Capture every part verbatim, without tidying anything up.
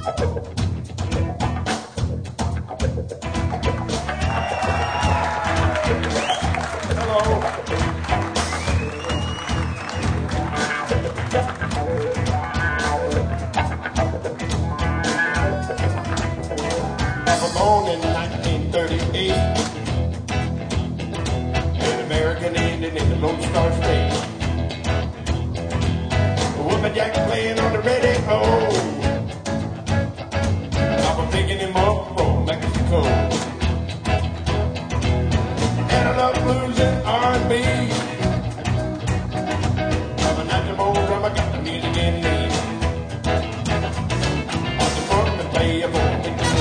Born in nineteen thirty-eight, an American Indian in the Lone Star State. With my jack playing on the radio, I'm picking him up from Mexico. And I love blues and R and B. I'm a natural drum, I got the music in me. On the drum and play a boy.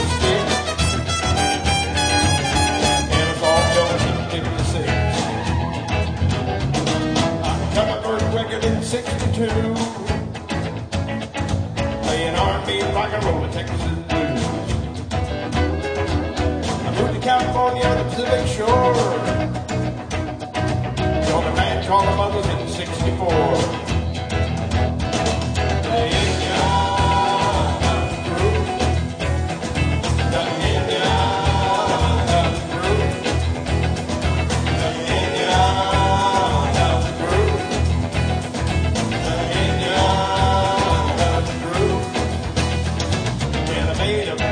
In sixty-two, playing R and B, rock and roll, Texas blues. I moved to California on the Pacific Shore. Joined a band called the Mothers in sixty-four. Made a